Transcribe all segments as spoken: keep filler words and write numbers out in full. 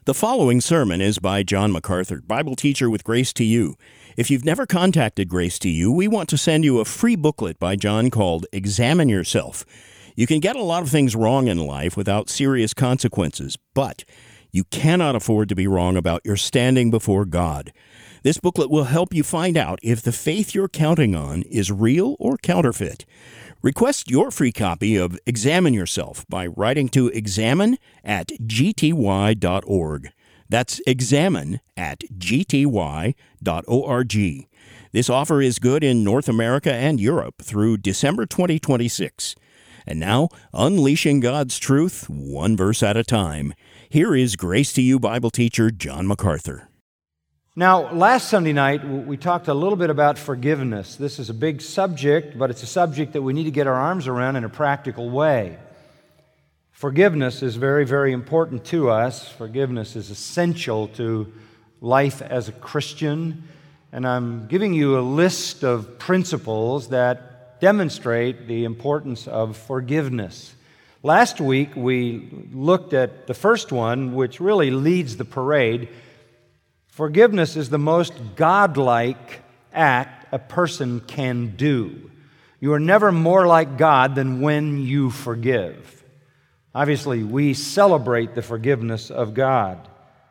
The following sermon is by John MacArthur, Bible teacher with Grace to You. If you've never contacted Grace to You, we want to send you a free booklet by John called Examine Yourself. You can get a lot of things wrong in life without serious consequences, but you cannot afford to be wrong about your standing before God. This booklet will help you find out if the faith you're counting on is real or counterfeit. Request your free copy of Examine Yourself by writing to examine at g t y dot org. That's examine at g t y dot org. This offer is good in North America and Europe through December twenty twenty-six. And now, unleashing God's truth, one verse at a time. Here is Grace to You Bible teacher John MacArthur. Now, last Sunday night, we talked a little bit about forgiveness. This is a big subject, but it's a subject that we need to get our arms around in a practical way. Forgiveness is very, very important to us. Forgiveness is essential to life as a Christian. And I'm giving you a list of principles that demonstrate the importance of forgiveness. Last week, we looked at the first one, which really leads the parade. Forgiveness is the most godlike act a person can do. You are never more like God than when you forgive. Obviously, we celebrate the forgiveness of God.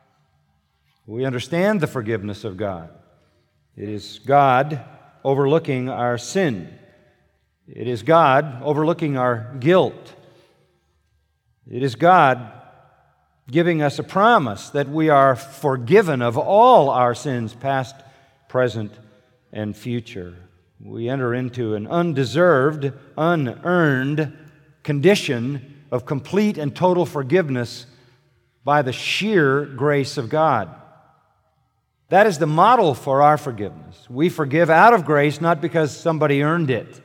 We understand the forgiveness of God. It is God overlooking our sin. It is God overlooking our guilt. It is God giving us a promise that we are forgiven of all our sins, past, present, and future. We enter into an undeserved, unearned condition of complete and total forgiveness by the sheer grace of God. That is the model for our forgiveness. We forgive out of grace, not because somebody earned it.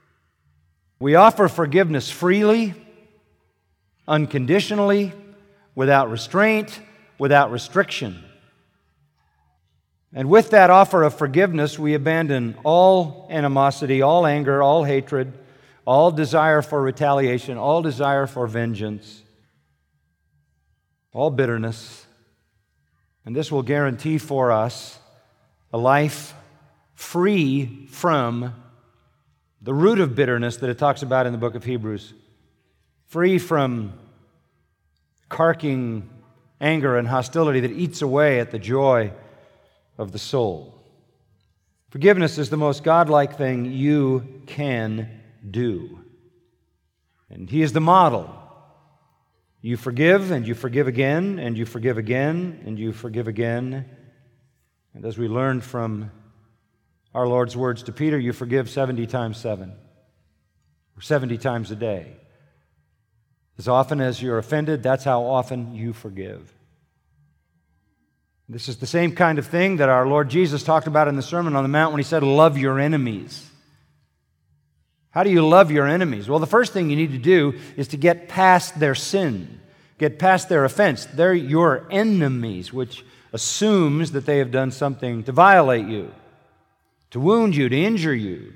We offer forgiveness freely, unconditionally, without restraint, without restriction. And with that offer of forgiveness, we abandon all animosity, all anger, all hatred, all desire for retaliation, all desire for vengeance, all bitterness. And this will guarantee for us a life free from the root of bitterness that it talks about in the book of Hebrews, free from carking anger and hostility that eats away at the joy of the soul. Forgiveness is the most godlike thing you can do. And He is the model. You forgive, and you forgive again, and you forgive again, and you forgive again. And as we learned from our Lord's words to Peter, you forgive seventy times seven, or seventy times a day. As often as you're offended, that's how often you forgive. This is the same kind of thing that our Lord Jesus talked about in the Sermon on the Mount when He said, love your enemies. How do you love your enemies? Well, the first thing you need to do is to get past their sin, get past their offense. They're your enemies, which assumes that they have done something to violate you, to wound you, to injure you,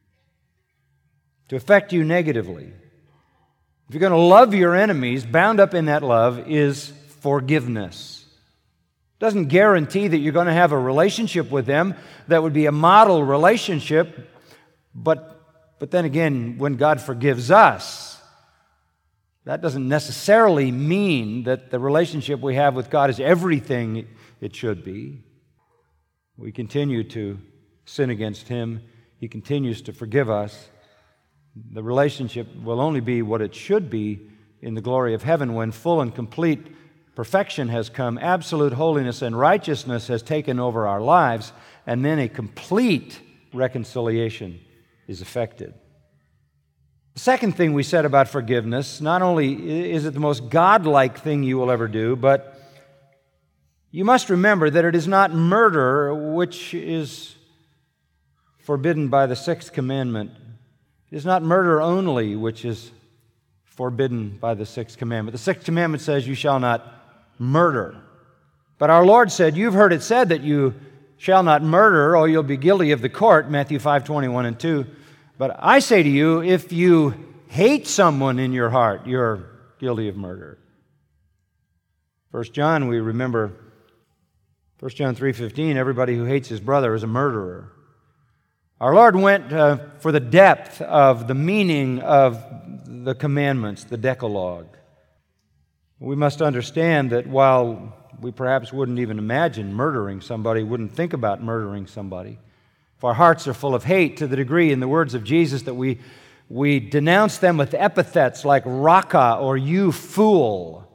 to affect you negatively. If you're going to love your enemies, bound up in that love is forgiveness. It doesn't guarantee that you're going to have a relationship with them that would be a model relationship, but, but then again, when God forgives us, that doesn't necessarily mean that the relationship we have with God is everything it should be. We continue to sin against Him. He continues to forgive us. The relationship will only be what it should be in the glory of heaven when full and complete perfection has come, absolute holiness and righteousness has taken over our lives, and then a complete reconciliation is effected. The second thing we said about forgiveness, not only is it the most godlike thing you will ever do, but you must remember that it is not murder which is forbidden by the sixth commandment. It is not murder only which is forbidden by the sixth commandment. The sixth commandment says you shall not murder. But our Lord said, you've heard it said that you shall not murder or you'll be guilty of the court, Matthew five twenty-one and two. But I say to you, if you hate someone in your heart, you're guilty of murder. First John, we remember, First John three fifteen, everybody who hates his brother is a murderer. Our Lord went uh, for the depth of the meaning of the commandments, the Decalogue. We must understand that while we perhaps wouldn't even imagine murdering somebody, wouldn't think about murdering somebody, if our hearts are full of hate to the degree, in the words of Jesus, that we, we denounce them with epithets like raka or you fool,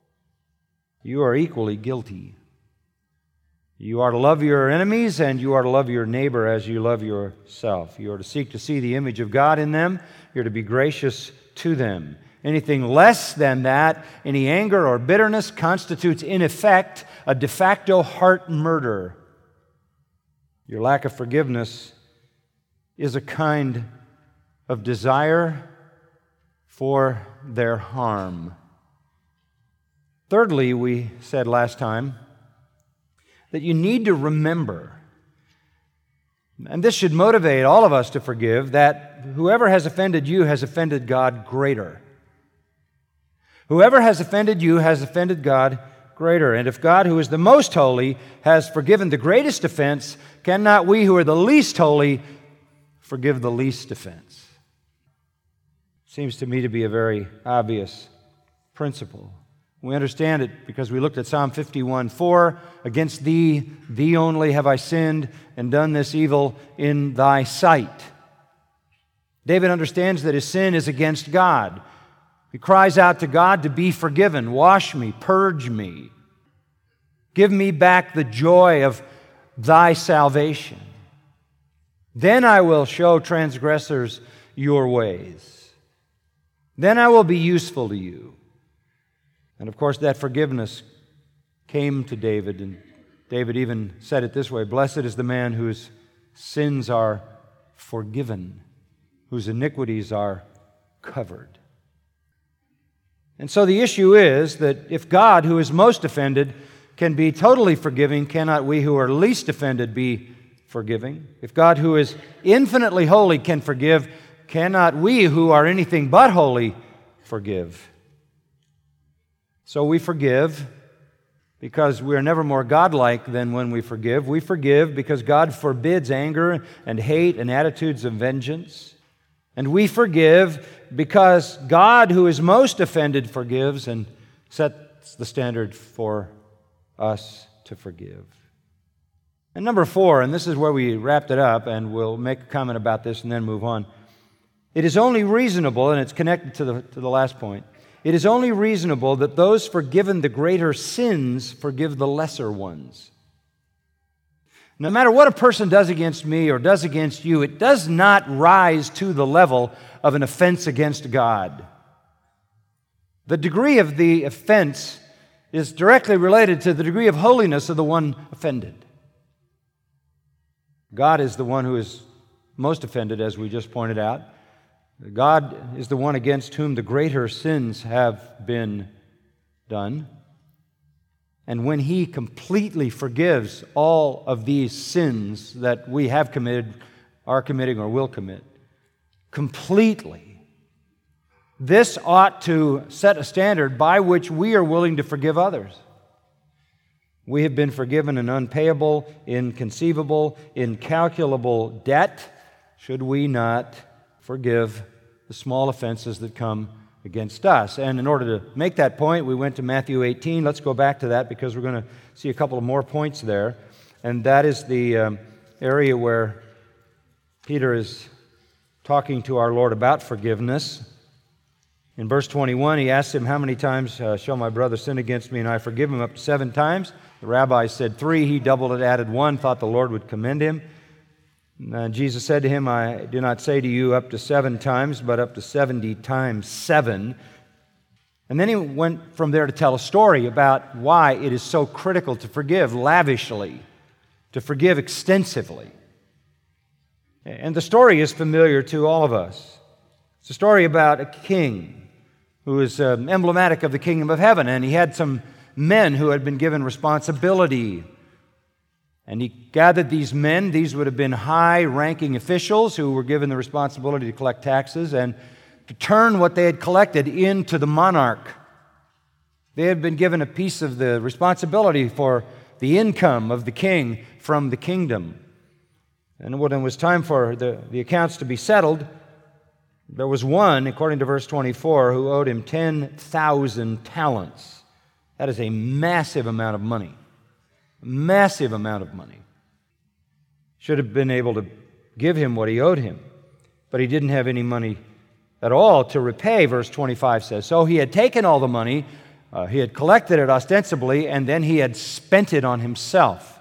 you are equally guilty. You are to love your enemies, and you are to love your neighbor as you love yourself. You are to seek to see the image of God in them. You're to be gracious to them. Anything less than that, any anger or bitterness, constitutes in effect a de facto heart murder. Your lack of forgiveness is a kind of desire for their harm. Thirdly, we said last time that you need to remember, and this should motivate all of us to forgive, that whoever has offended you has offended God greater. Whoever has offended you has offended God greater. And if God, who is the most holy, has forgiven the greatest offense, cannot we, who are the least holy, forgive the least offense? Seems to me to be a very obvious principle. We understand it because we looked at Psalm fifty-one four, against thee, thee only have I sinned and done this evil in thy sight. David understands that his sin is against God. He cries out to God to be forgiven. Wash me, purge me. Give me back the joy of thy salvation. Then I will show transgressors your ways. Then I will be useful to you. And of course, that forgiveness came to David, and David even said it this way, blessed is the man whose sins are forgiven, whose iniquities are covered. And so the issue is that if God, who is most offended, can be totally forgiving, cannot we who are least offended be forgiving? If God, who is infinitely holy, can forgive, cannot we who are anything but holy forgive? So we forgive because we are never more godlike than when we forgive. We forgive because God forbids anger and hate and attitudes of vengeance. And we forgive because God, who is most offended, forgives and sets the standard for us to forgive. And number four, and this is where we wrapped it up, and we'll make a comment about this and then move on. It is only reasonable, and it's connected to the, to the last point, it is only reasonable that those forgiven the greater sins forgive the lesser ones. No matter what a person does against me or does against you, it does not rise to the level of an offense against God. The degree of the offense is directly related to the degree of holiness of the one offended. God is the one who is most offended, as we just pointed out. God is the one against whom the greater sins have been done. And when He completely forgives all of these sins that we have committed, are committing, or will commit, completely, this ought to set a standard by which we are willing to forgive others. We have been forgiven an unpayable, inconceivable, incalculable debt. Should we not forgive the small offenses that come against us? And in order to make that point, we went to Matthew eighteen. Let's go back to that because we're going to see a couple of more points there. And that is the um, area where Peter is talking to our Lord about forgiveness. In verse twenty-one, he asks him, how many times uh, shall my brother sin against me and I forgive him? Up to seven times. The rabbi said three. He doubled it, added one, thought the Lord would commend him. And Jesus said to him, I do not say to you up to seven times, but up to seventy times seven. And then he went from there to tell a story about why it is so critical to forgive lavishly, to forgive extensively. And the story is familiar to all of us. It's a story about a king who is um, emblematic of the kingdom of heaven, and he had some men who had been given responsibility. And he gathered these men. These would have been high-ranking officials who were given the responsibility to collect taxes and to turn what they had collected into the monarch. They had been given a piece of the responsibility for the income of the king from the kingdom. And when it was time for the, the accounts to be settled, there was one, according to verse twenty-four, who owed him ten thousand talents. That is a massive amount of money. Massive amount of money. Should have been able to give him what he owed him, but he didn't have any money at all to repay, verse twenty-five says. So he had taken all the money, uh, he had collected it ostensibly, and then he had spent it on himself.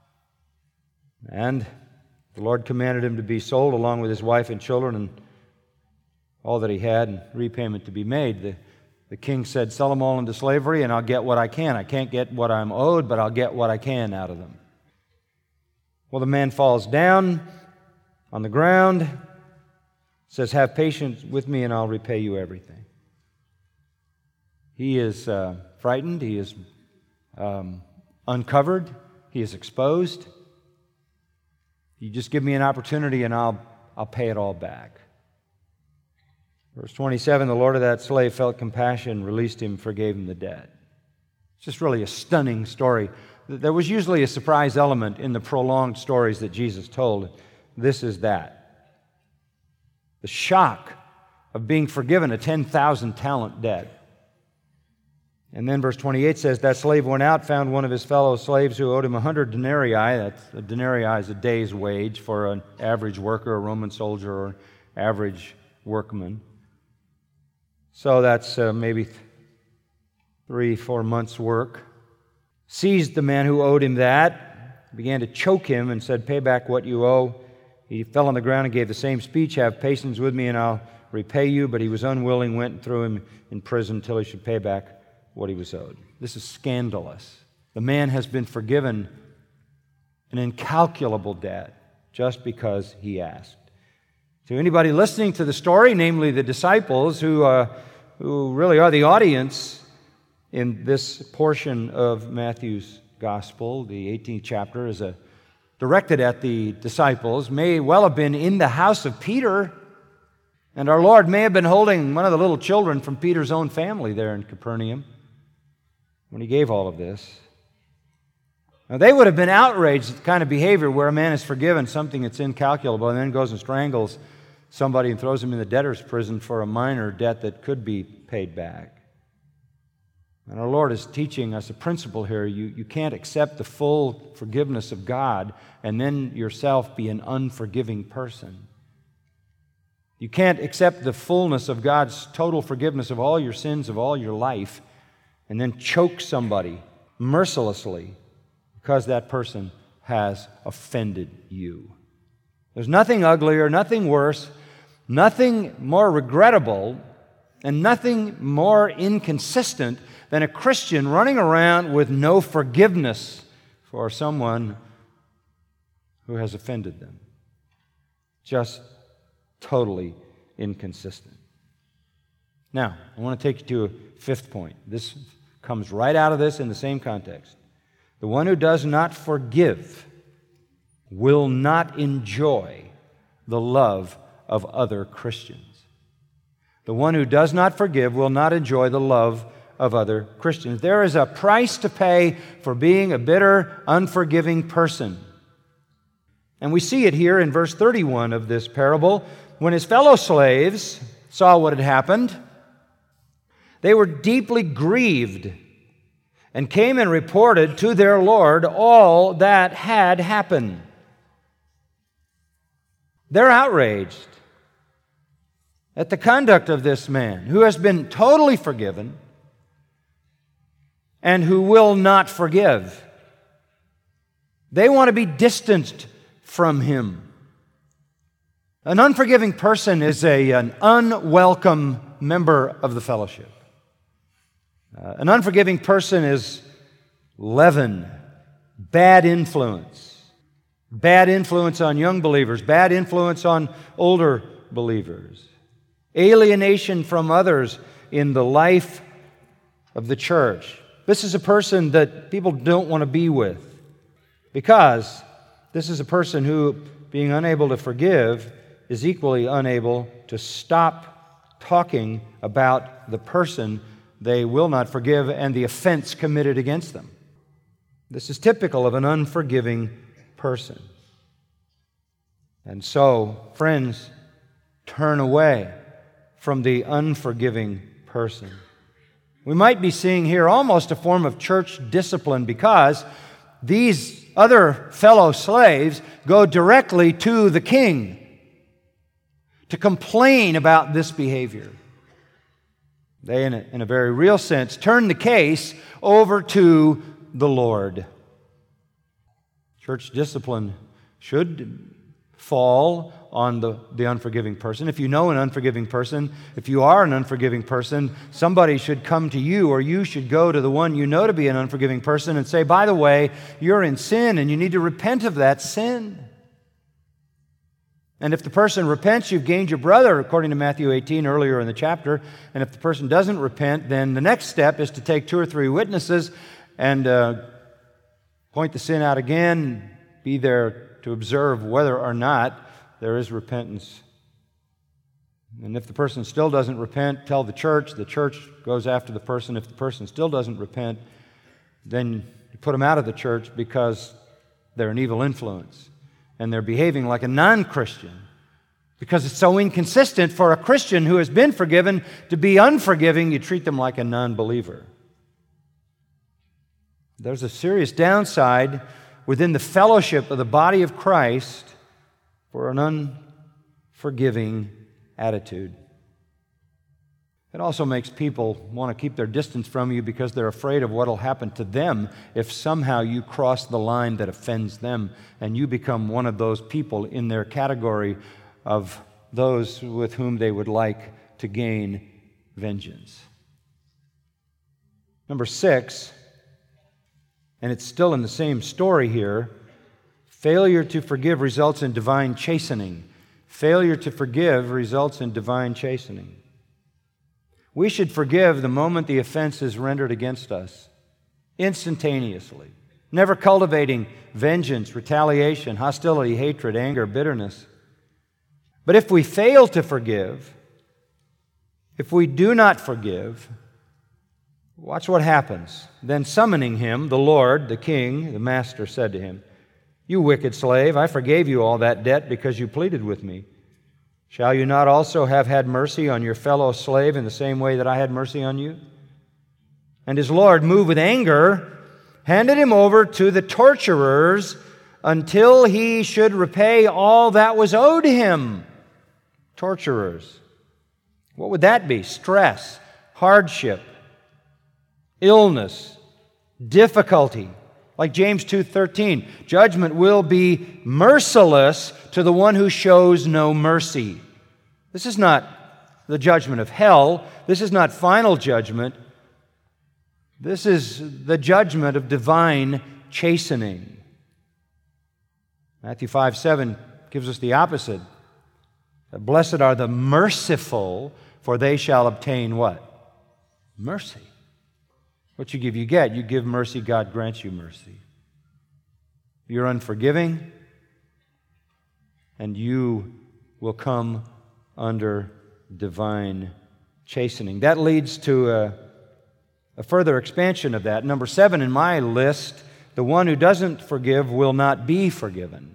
And the Lord commanded him to be sold along with his wife and children and all that he had, and repayment to be made. The, the king said, sell them all into slavery and I'll get what I can. I can't get what I'm owed, but I'll get what I can out of them. Well, the man falls down on the ground, says, have patience with me and I'll repay you everything. He is uh, frightened. He is um, uncovered. He is exposed. You just give me an opportunity and I'll, I'll pay it all back. Verse twenty-seven, the Lord of that slave felt compassion, released him, forgave him the debt. It's just really a stunning story. There was usually a surprise element in the prolonged stories that Jesus told. This is that. The shock of being forgiven a ten thousand talent debt. And then verse twenty-eight says, that slave went out, found one of his fellow slaves who owed him a hundred denarii. That's, a denarii is a day's wage for an average worker, a Roman soldier, or an average workman. So that's uh, maybe th- three, four months' work. Seized the man who owed him that, began to choke him and said, pay back what you owe. He fell on the ground and gave the same speech, have patience with me and I'll repay you. But he was unwilling, went and threw him in prison until he should pay back what he was owed. This is scandalous. The man has been forgiven an incalculable debt just because he asked. To anybody listening to the story, namely the disciples, who, uh, who really are the audience in this portion of Matthew's Gospel, the eighteenth chapter is a, directed at the disciples, may well have been in the house of Peter, and our Lord may have been holding one of the little children from Peter's own family there in Capernaum when he gave all of this. Now, they would have been outraged at the kind of behavior where a man is forgiven something that's incalculable and then goes and strangles somebody and throws him in the debtor's prison for a minor debt that could be paid back. And our Lord is teaching us a principle here. You, you can't accept the full forgiveness of God and then yourself be an unforgiving person. You can't accept the fullness of God's total forgiveness of all your sins of all your life and then choke somebody mercilessly because that person has offended you. There's nothing uglier, nothing worse, nothing more regrettable, and nothing more inconsistent than a Christian running around with no forgiveness for someone who has offended them. Just totally inconsistent. Now, I want to take you to a fifth point. This comes right out of this in the same context. The one who does not forgive will not enjoy the love of other Christians. The one who does not forgive will not enjoy the love of other Christians. There is a price to pay for being a bitter, unforgiving person. And we see it here in verse thirty-one of this parable. When his fellow slaves saw what had happened, they were deeply grieved and came and reported to their Lord all that had happened. They're outraged at the conduct of this man who has been totally forgiven and who will not forgive. They want to be distanced from him. An unforgiving person is a, an unwelcome member of the fellowship. Uh, an unforgiving person is leaven, bad influence. Bad influence on young believers, bad influence on older believers. Alienation from others in the life of the church. This is a person that people don't want to be with because this is a person who, being unable to forgive, is equally unable to stop talking about the person they will not forgive and the offense committed against them. This is typical of an unforgiving person. And so, friends, turn away from the unforgiving person. We might be seeing here almost a form of church discipline because these other fellow slaves go directly to the king to complain about this behavior. They, in a, in a very real sense, turn the case over to the Lord. Church discipline should fall on the, the unforgiving person. If you know an unforgiving person, if you are an unforgiving person, somebody should come to you, or you should go to the one you know to be an unforgiving person and say, by the way, you're in sin and you need to repent of that sin. And if the person repents, you've gained your brother, according to Matthew eighteen earlier in the chapter. And if the person doesn't repent, then the next step is to take two or three witnesses and uh, point the sin out again, be there to observe whether or not there is repentance. And if the person still doesn't repent, tell the church. The church goes after the person. If the person still doesn't repent, then you put them out of the church because they're an evil influence and they're behaving like a non-Christian, because it's so inconsistent for a Christian who has been forgiven to be unforgiving. You treat them like a non-believer. There's a serious downside within the fellowship of the body of Christ for an unforgiving attitude. It also makes people want to keep their distance from you because they're afraid of what will happen to them if somehow you cross the line that offends them and you become one of those people in their category of those with whom they would like to gain vengeance. Number six, and it's still in the same story here, failure to forgive results in divine chastening. Failure to forgive results in divine chastening. We should forgive the moment the offense is rendered against us, instantaneously, never cultivating vengeance, retaliation, hostility, hatred, anger, bitterness. But if we fail to forgive, if we do not forgive, watch what happens. Then summoning him, the Lord, the king, the master said to him, "You wicked slave, I forgave you all that debt because you pleaded with me. Shall you not also have had mercy on your fellow slave in the same way that I had mercy on you?" And his Lord, moved with anger, handed him over to the torturers until he should repay all that was owed him. Torturers. What would that be? Stress, hardship, illness, difficulty. Like James two thirteen, judgment will be merciless to the one who shows no mercy. This is not the judgment of hell. This is not final judgment. This is the judgment of divine chastening. Matthew five seven gives us the opposite. Blessed are the merciful, for they shall obtain what? Mercy. What you give, you get. You give mercy, God grants you mercy. You're unforgiving, and you will come under divine chastening. That leads to a, a further expansion of that. Number seven in my list, the one who doesn't forgive will not be forgiven.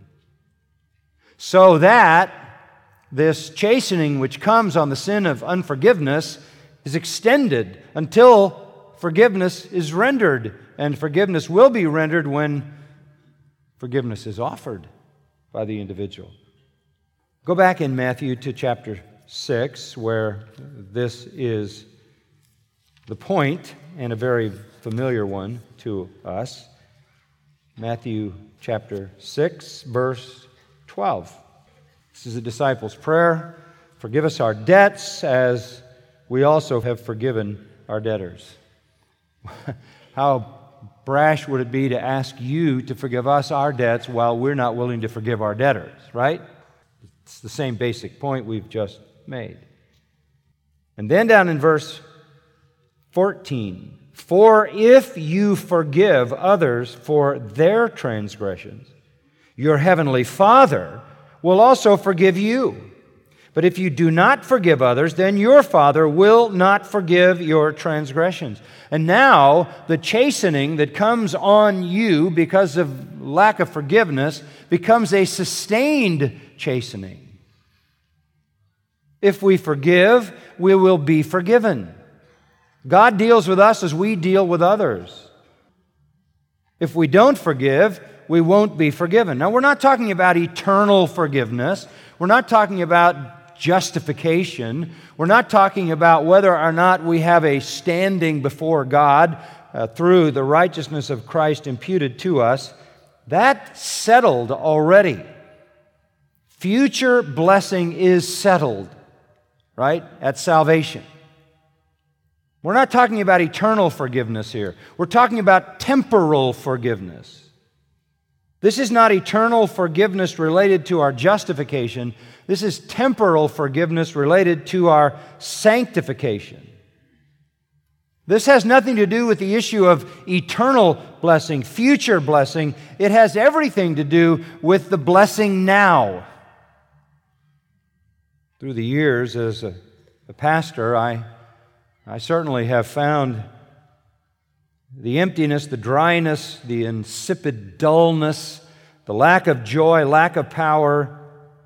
So that this chastening which comes on the sin of unforgiveness is extended until forgiveness is rendered, and forgiveness will be rendered when forgiveness is offered by the individual. Go back in Matthew to chapter six, where this is the point, and a very familiar one to us. Matthew chapter six, verse twelve. This is the disciples' prayer. Forgive us our debts as we also have forgiven our debtors. How brash would it be to ask you to forgive us our debts while we're not willing to forgive our debtors, right? It's the same basic point we've just made. And then down in verse fourteen, for if you forgive others for their transgressions, your heavenly Father will also forgive you. But if you do not forgive others, then your Father will not forgive your transgressions. And now, the chastening that comes on you because of lack of forgiveness becomes a sustained chastening. If we forgive, we will be forgiven. God deals with us as we deal with others. If we don't forgive, we won't be forgiven. Now, we're not talking about eternal forgiveness. We're not talking about justification. We're not talking about whether or not we have a standing before God uh, through the righteousness of Christ imputed to us. That's settled already. Future blessing is settled, right, at salvation. We're not talking about eternal forgiveness here. We're talking about temporal forgiveness. This is not eternal forgiveness related to our justification. This is temporal forgiveness related to our sanctification. This has nothing to do with the issue of eternal blessing, future blessing. It has everything to do with the blessing now. Through the years as a, a pastor, I, I certainly have found the emptiness, the dryness, the insipid dullness, the lack of joy, lack of power,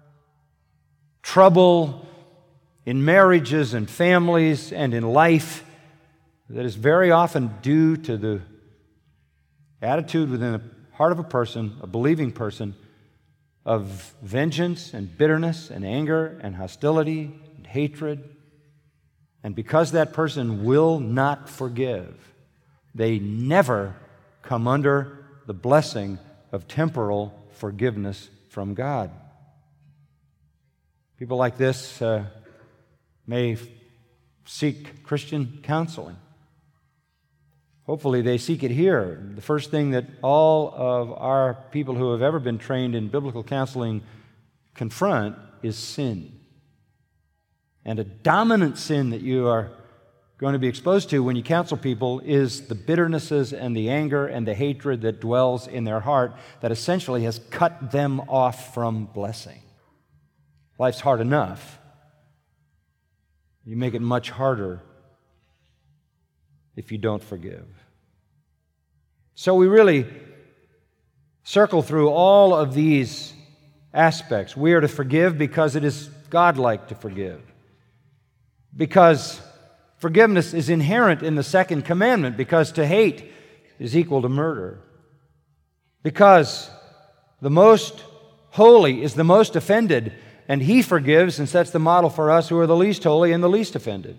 trouble in marriages and families and in life that is very often due to the attitude within the heart of a person, a believing person, of vengeance and bitterness and anger and hostility and hatred. And because that person will not forgive, they never come under the blessing of temporal forgiveness from God. People like this uh, may seek Christian counseling. Hopefully they seek it here. The first thing that all of our people who have ever been trained in biblical counseling confront is sin. And a dominant sin that you are going to be exposed to when you counsel people is the bitternesses and the anger and the hatred that dwells in their heart that essentially has cut them off from blessing. Life's hard enough. You make it much harder if you don't forgive. So we really circle through all of these aspects. We are to forgive because it is God-like to forgive. Because forgiveness is inherent in the second commandment, because to hate is equal to murder. Because the most holy is the most offended, and He forgives and sets the model for us who are the least holy and the least offended.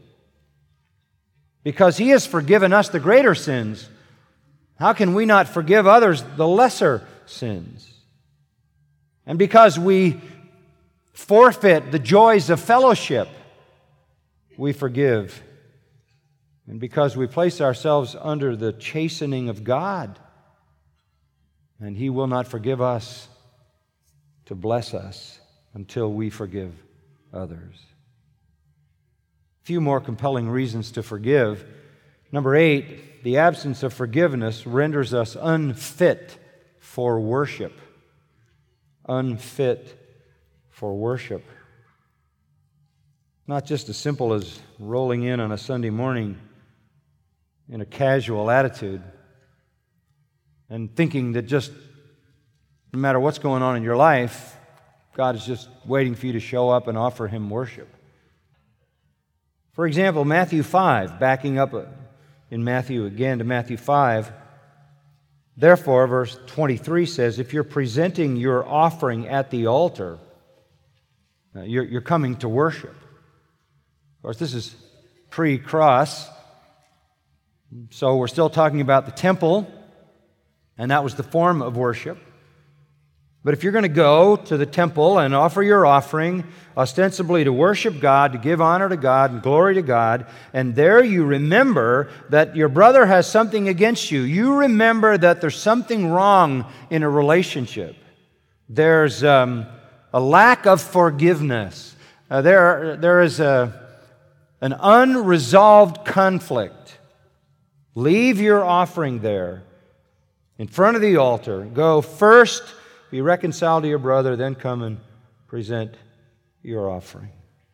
Because He has forgiven us the greater sins, how can we not forgive others the lesser sins? And because we forfeit the joys of fellowship, we forgive. And because we place ourselves under the chastening of God, and He will not forgive us to bless us until we forgive others. A few more compelling reasons to forgive. Number eight, the absence of forgiveness renders us unfit for worship. Unfit for worship. Not just as simple as rolling in on a Sunday morning in a casual attitude and thinking that just no matter what's going on in your life, God is just waiting for you to show up and offer Him worship. For example, Matthew five, backing up in Matthew again to Matthew five, therefore, verse twenty-three says, if you're presenting your offering at the altar, you're, you're coming to worship. Of course, this is pre-cross, so we're still talking about the temple, and that was the form of worship. But if you're going to go to the temple and offer your offering, ostensibly to worship God, to give honor to God and glory to God, and there you remember that your brother has something against you, you remember that there's something wrong in a relationship. There's um, a lack of forgiveness. Uh, there, there is a, an unresolved conflict. Leave your offering there in front of the altar. Go first, be reconciled to your brother, then come and present your offering.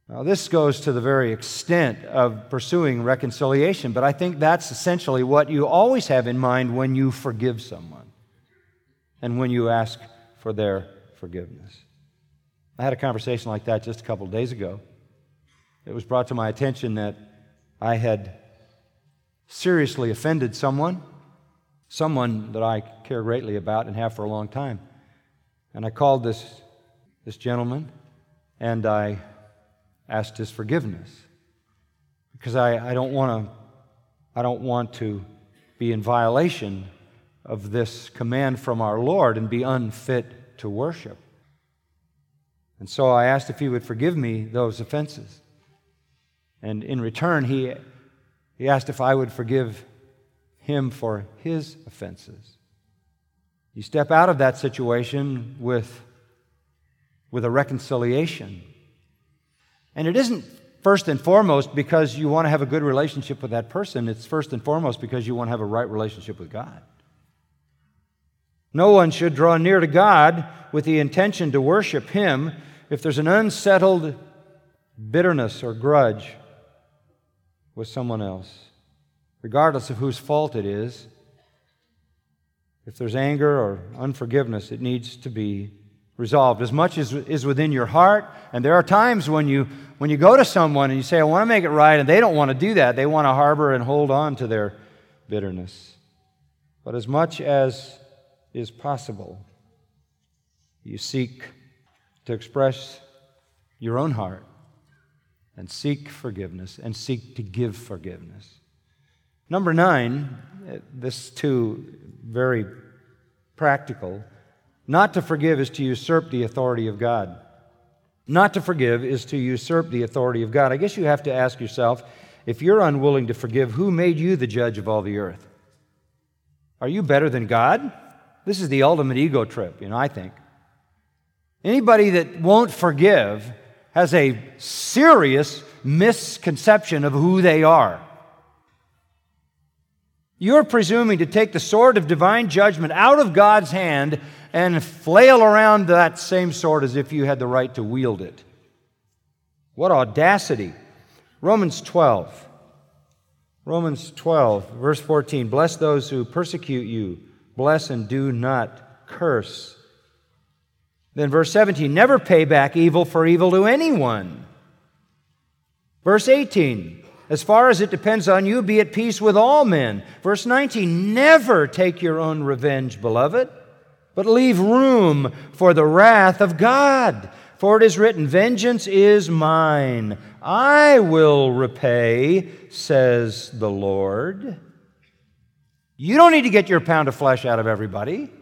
Now, this goes to the very extent of pursuing reconciliation, but I think that's essentially what you always have in mind when you forgive someone and when you ask for their forgiveness. I had a conversation like that just a couple of days ago. It was brought to my attention that I had seriously offended someone, someone that I care greatly about and have for a long time. And I called this, this gentleman, and I asked his forgiveness, because I, I don't want to I don't want to be in violation of this command from our Lord and be unfit to worship. And so I asked if he would forgive me those offenses. And in return, he, he asked if I would forgive him for his offenses. You step out of that situation with, with a reconciliation. And it isn't first and foremost because you want to have a good relationship with that person. It's first and foremost because you want to have a right relationship with God. No one should draw near to God with the intention to worship Him if there's an unsettled bitterness or grudge with someone else, regardless of whose fault it is. If there's anger or unforgiveness, it needs to be resolved as much as is within your heart. And there are times when you when you go to someone and you say, I want to make it right, and they don't want to do that. They want to harbor and hold on to their bitterness. But as much as is possible, you seek to express your own heart and seek forgiveness and seek to give forgiveness. Number nine, this too very practical. Not to forgive is to usurp the authority of God. Not to forgive is to usurp the authority of God. I guess you have to ask yourself, if you're unwilling to forgive, who made you the judge of all the earth? Are you better than God? This is the ultimate ego trip, you know, I think. Anybody that won't forgive has a serious misconception of who they are. You're presuming to take the sword of divine judgment out of God's hand and flail around that same sword as if you had the right to wield it. What audacity. Romans twelve. Romans twelve, verse fourteen. Bless those who persecute you. Bless and do not curse. Then verse seventeen. Never pay back evil for evil to anyone. Verse eighteen. As far as it depends on you, be at peace with all men. Verse nineteen. Never take your own revenge, beloved, but leave room for the wrath of God. For it is written, vengeance is mine. I will repay, says the Lord. You don't need to get your pound of flesh out of everybody.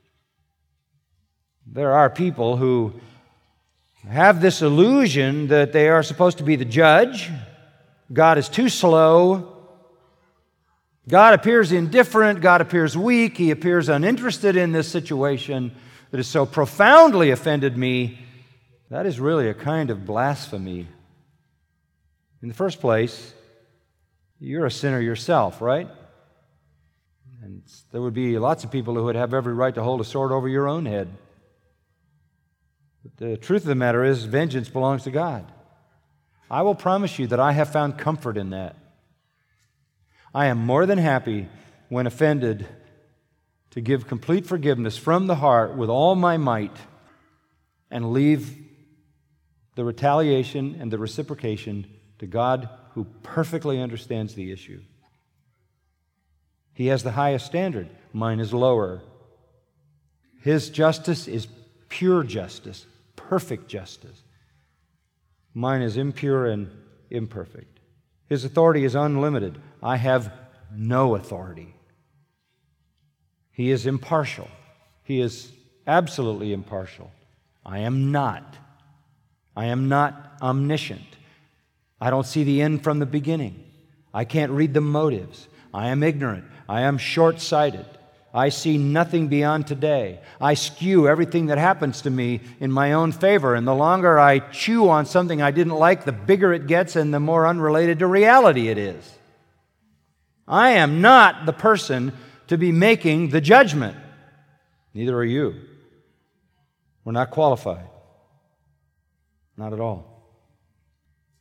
There are people who have this illusion that they are supposed to be the judge. God is too slow. God appears indifferent. God appears weak. He appears uninterested in this situation that has so profoundly offended me. That is really a kind of blasphemy. In the first place, you're a sinner yourself, right? And there would be lots of people who would have every right to hold a sword over your own head. But the truth of the matter is, vengeance belongs to God. I will promise you that I have found comfort in that. I am more than happy, when offended, to give complete forgiveness from the heart with all my might and leave the retaliation and the reciprocation to God, who perfectly understands the issue. He has the highest standard. Mine is lower. His justice is pure justice, perfect justice. Mine is impure and imperfect. His authority is unlimited. I have no authority. He is impartial. He is absolutely impartial. I am not. I am not omniscient. I don't see the end from the beginning. I can't read the motives. I am ignorant. I am short-sighted. I see nothing beyond today. I skew everything that happens to me in my own favor, and the longer I chew on something I didn't like, the bigger it gets and the more unrelated to reality it is. I am not the person to be making the judgment. Neither are you. We're not qualified. Not at all.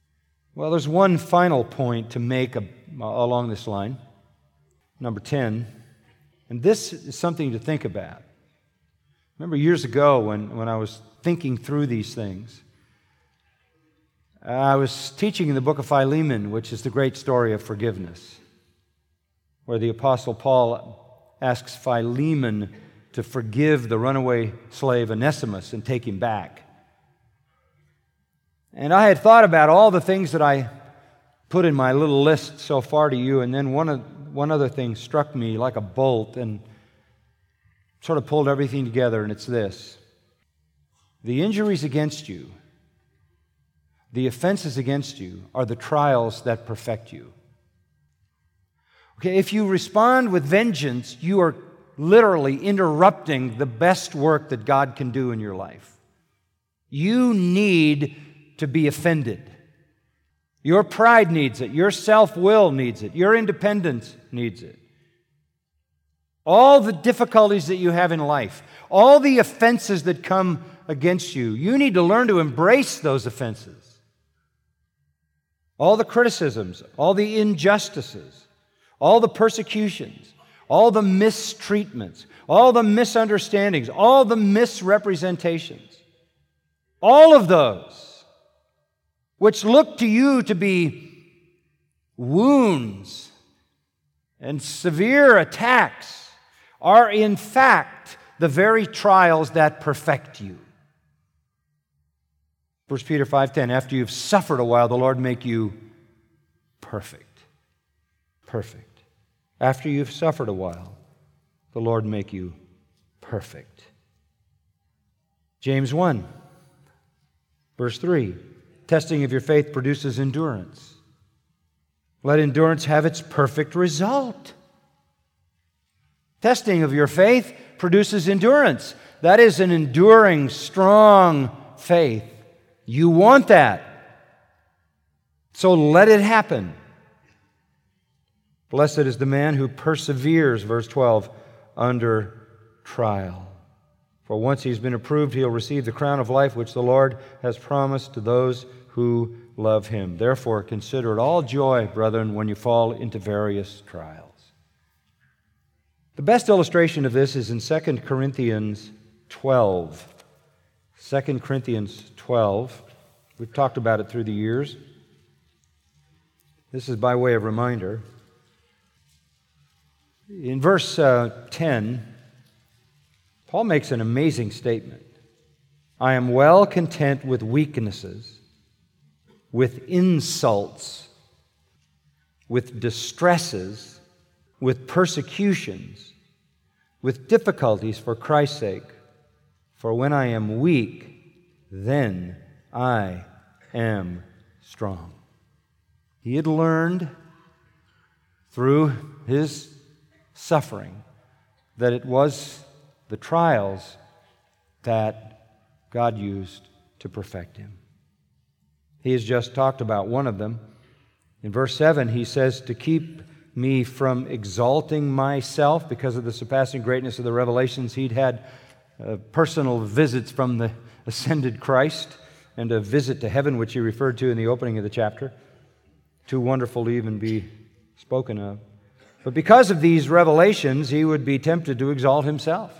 Well, there's one final point to make a, along this line, number ten, and this is something to think about. Remember years ago when, when I was thinking through these things, I was teaching in the book of Philemon, which is the great story of forgiveness, where the Apostle Paul asks Philemon to forgive the runaway slave Onesimus and take him back. And I had thought about all the things that I put in my little list so far to you, and then one, of, one other thing struck me like a bolt and sort of pulled everything together, and it's this. The injuries against you, the offenses against you, are the trials that perfect you. Okay, if you respond with vengeance, you are literally interrupting the best work that God can do in your life. You need to be offended. Your pride needs it. Your self-will needs it. Your independence needs it. All the difficulties that you have in life, all the offenses that come against you, you need to learn to embrace those offenses. All the criticisms, all the injustices, all the persecutions, all the mistreatments, all the misunderstandings, all the misrepresentations, all of those which look to you to be wounds and severe attacks, are in fact the very trials that perfect you. First Peter five ten, after you've suffered a while, the Lord make you perfect. Perfect. After you've suffered a while, the Lord make you perfect. James one, verse three, testing of your faith produces endurance. Let endurance have its perfect result. Testing of your faith produces endurance. That is an enduring, strong faith. You want that. So let it happen. Blessed is the man who perseveres, verse twelve, under trial. For once he's been approved, he'll receive the crown of life which the Lord has promised to those who love Him. Therefore, consider it all joy, brethren, when you fall into various trials. The best illustration of this is in Second Corinthians twelve. Second Corinthians twelve. We've talked about it through the years. This is by way of reminder. In verse uh, ten, Paul makes an amazing statement. I am well content with weaknesses, with insults, with distresses, with persecutions, with difficulties for Christ's sake. For when I am weak, then I am strong. He had learned through his suffering that it was the trials that God used to perfect him. He has just talked about one of them. In verse seven, he says, to keep me from exalting myself because of the surpassing greatness of the revelations. He'd had uh, personal visits from the ascended Christ and a visit to heaven, which he referred to in the opening of the chapter. Too wonderful to even be spoken of. But because of these revelations, he would be tempted to exalt himself.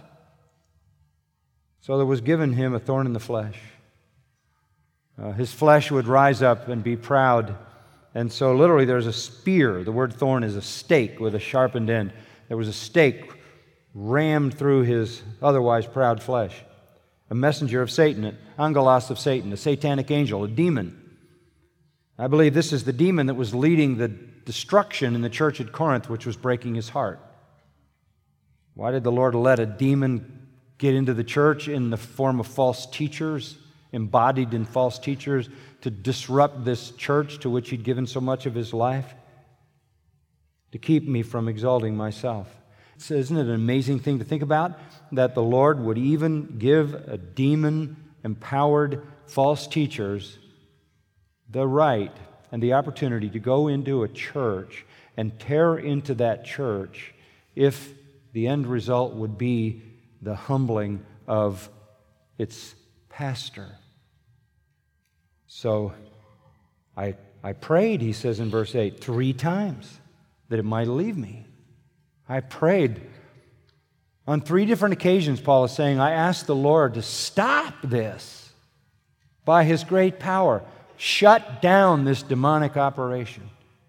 So there was given him a thorn in the flesh. Uh, his flesh would rise up and be proud. And so literally there's a spear. The word thorn is a stake with a sharpened end. There was a stake rammed through his otherwise proud flesh. A messenger of Satan, an angelos of Satan, a satanic angel, a demon. I believe this is the demon that was leading the destruction in the church at Corinth, which was breaking his heart. Why did the Lord let a demon get into the church in the form of false teachers, embodied in false teachers, to disrupt this church to which he'd given so much of his life? To keep me from exalting myself. So isn't it an amazing thing to think about? That the Lord would even give a demon-empowered false teachers the right and the opportunity to go into a church and tear into that church if the end result would be the humbling of its pastor. So I I prayed, he says in verse eight, three times that it might leave me. I prayed. On three different occasions, Paul is saying, I asked the Lord to stop this by His great power. Shut down this demonic operation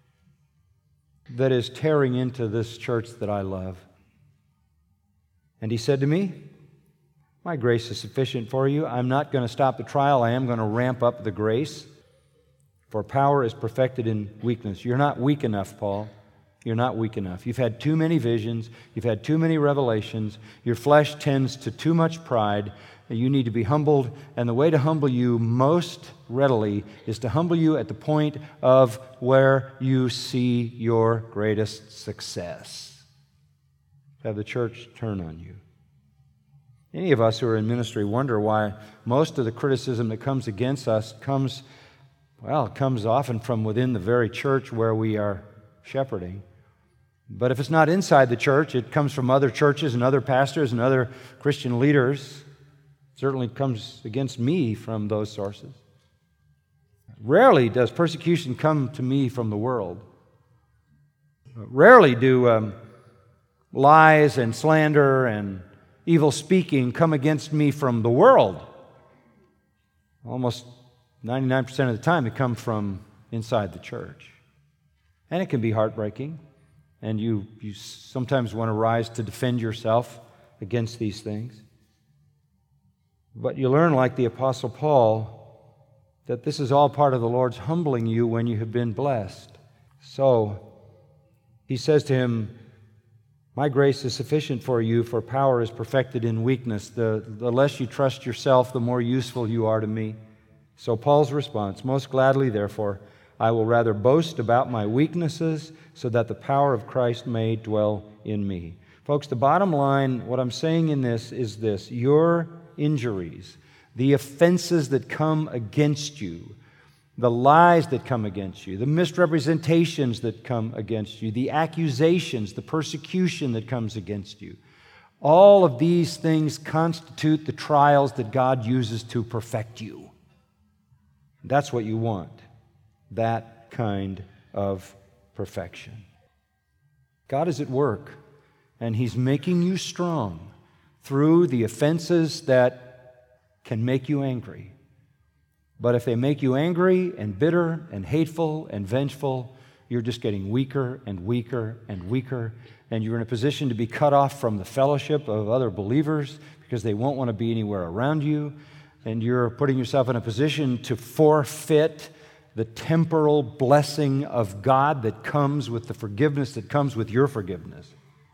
that is tearing into this church that I love. And He said to me, my grace is sufficient for you. I'm not going to stop the trial. I am going to ramp up the grace. For power is perfected in weakness. You're not weak enough, Paul. You're not weak enough. You've had too many visions. You've had too many revelations. Your flesh tends to too much pride. You need to be humbled. And the way to humble you most readily is to humble you at the point of where you see your greatest success. Have the church turn on you. Any of us who are in ministry wonder why most of the criticism that comes against us comes, well, comes often from within the very church where we are shepherding. But if it's not inside the church, it comes from other churches and other pastors and other Christian leaders. It certainly comes against me from those sources. Rarely does persecution come to me from the world. Rarely do um, lies and slander and evil speaking come against me from the world. Almost ninety-nine percent of the time they come from inside the church. And it can be heartbreaking. And you, you sometimes want to rise to defend yourself against these things. But you learn, like the Apostle Paul, that this is all part of the Lord's humbling you when you have been blessed. So, he says to him, my grace is sufficient for you, for power is perfected in weakness. The, the less you trust yourself, the more useful you are to me. So Paul's response, most gladly, therefore, I will rather boast about my weaknesses so that the power of Christ may dwell in me. Folks, the bottom line, what I'm saying in this is this. Your injuries, the offenses that come against you, the lies that come against you, the misrepresentations that come against you, the accusations, the persecution that comes against you, all of these things constitute the trials that God uses to perfect you. That's what you want, that kind of perfection. God is at work, and He's making you strong through the offenses that can make you angry. But if they make you angry and bitter and hateful and vengeful, you're just getting weaker and weaker and weaker, and you're in a position to be cut off from the fellowship of other believers because they won't want to be anywhere around you, and you're putting yourself in a position to forfeit the temporal blessing of God that comes with the forgiveness that comes with your forgiveness.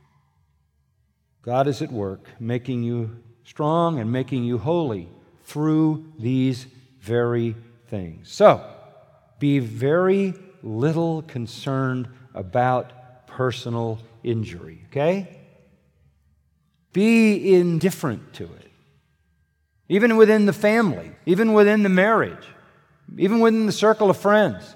God is at work making you strong and making you holy through these very things. So, be very little concerned about personal injury, okay? Be indifferent to it. Even within the family, even within the marriage, even within the circle of friends.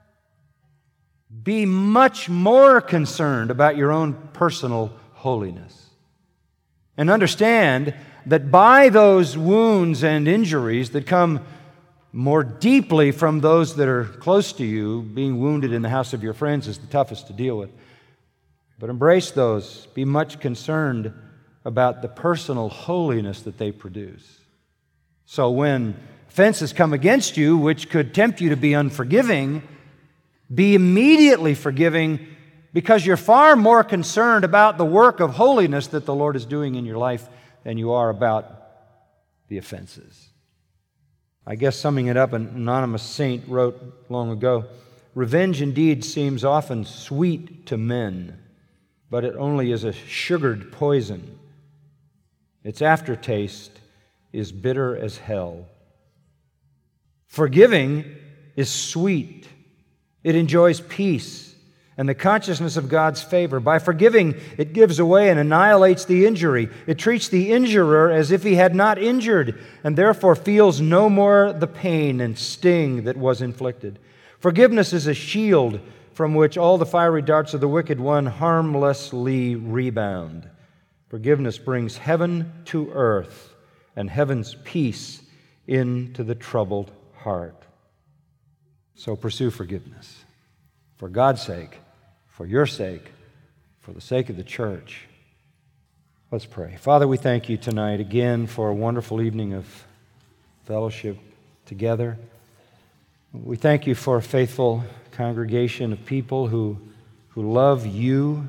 Be much more concerned about your own personal holiness. And understand that by those wounds and injuries that come more deeply from those that are close to you, being wounded in the house of your friends is the toughest to deal with. But embrace those. Be much concerned about the personal holiness that they produce. So when offenses come against you, which could tempt you to be unforgiving, be immediately forgiving because you're far more concerned about the work of holiness that the Lord is doing in your life than you are about the offenses. I guess summing it up, an anonymous saint wrote long ago, revenge indeed seems often sweet to men, but it only is a sugared poison. Its aftertaste is bitter as hell. Forgiving is sweet. It enjoys peace and the consciousness of God's favor. By forgiving, it gives away and annihilates the injury. It treats the injurer as if he had not injured, and therefore feels no more the pain and sting that was inflicted. Forgiveness is a shield from which all the fiery darts of the wicked one harmlessly rebound. Forgiveness brings heaven to earth and heaven's peace into the troubled heart. So pursue forgiveness. For God's sake, for your sake, for the sake of the church. Let's pray. Father, we thank you tonight again for a wonderful evening of fellowship together. We thank you for a faithful congregation of people who, who love you,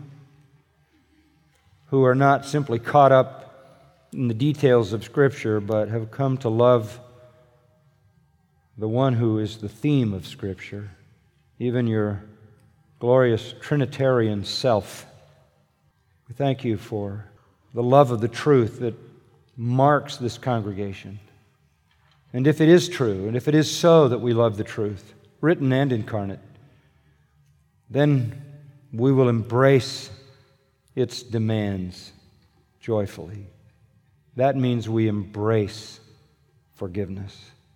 who are not simply caught up in the details of Scripture, but have come to love the one who is the theme of Scripture, even your glorious Trinitarian self. We thank you for the love of the truth that marks this congregation. And if it is true, and if it is so that we love the truth, written and incarnate, then we will embrace its demands joyfully. That means we embrace forgiveness.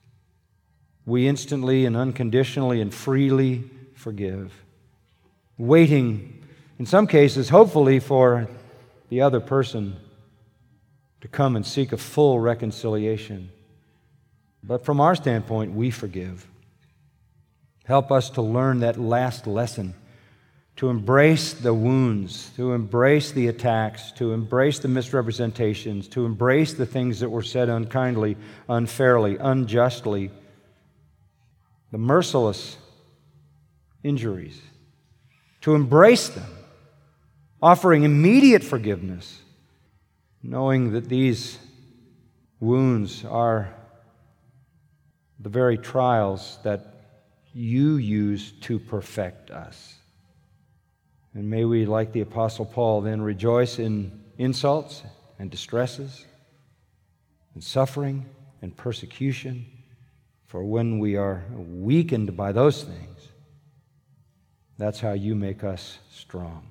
We instantly and unconditionally and freely forgive, waiting, in some cases, hopefully, for the other person to come and seek a full reconciliation. But from our standpoint, we forgive. Help us to learn that last lesson, to embrace the wounds, to embrace the attacks, to embrace the misrepresentations, to embrace the things that were said unkindly, unfairly, unjustly, the merciless injuries, to embrace them, offering immediate forgiveness, knowing that these wounds are the very trials that you use to perfect us. And may we, like the Apostle Paul, then rejoice in insults and distresses and suffering and persecution, for when we are weakened by those things, that's how you make us strong.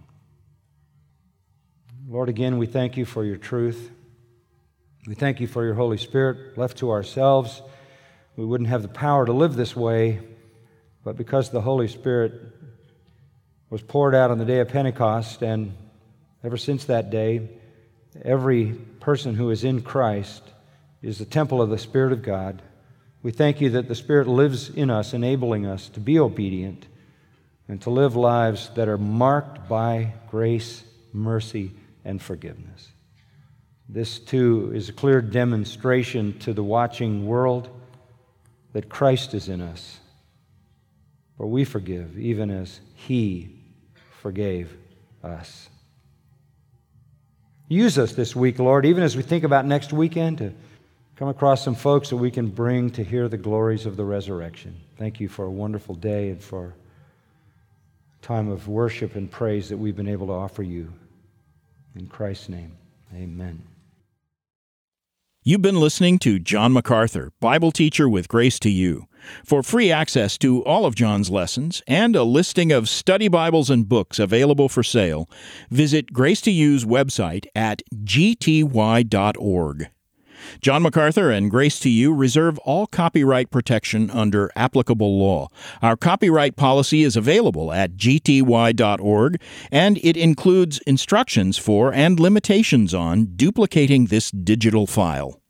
Lord, again, we thank you for your truth. We thank you for your Holy Spirit. Left to ourselves, we wouldn't have the power to live this way, but because the Holy Spirit was poured out on the day of Pentecost, and ever since that day, every person who is in Christ is the temple of the Spirit of God. We thank you that the Spirit lives in us, enabling us to be obedient and to live lives that are marked by grace, mercy, and forgiveness. This, too, is a clear demonstration to the watching world that Christ is in us. For we forgive, even as He forgave us. Use us this week, Lord, even as we think about next weekend, to come across some folks that we can bring to hear the glories of the resurrection. Thank you for a wonderful day and for a time of worship and praise that we've been able to offer you. In Christ's name, amen. You've been listening to John MacArthur, Bible teacher with Grace to You. For free access to all of John's lessons and a listing of study Bibles and books available for sale, visit Grace to You's website at g t y dot org. John MacArthur and Grace to You reserve all copyright protection under applicable law. Our copyright policy is available at g t y dot org, and it includes instructions for and limitations on duplicating this digital file.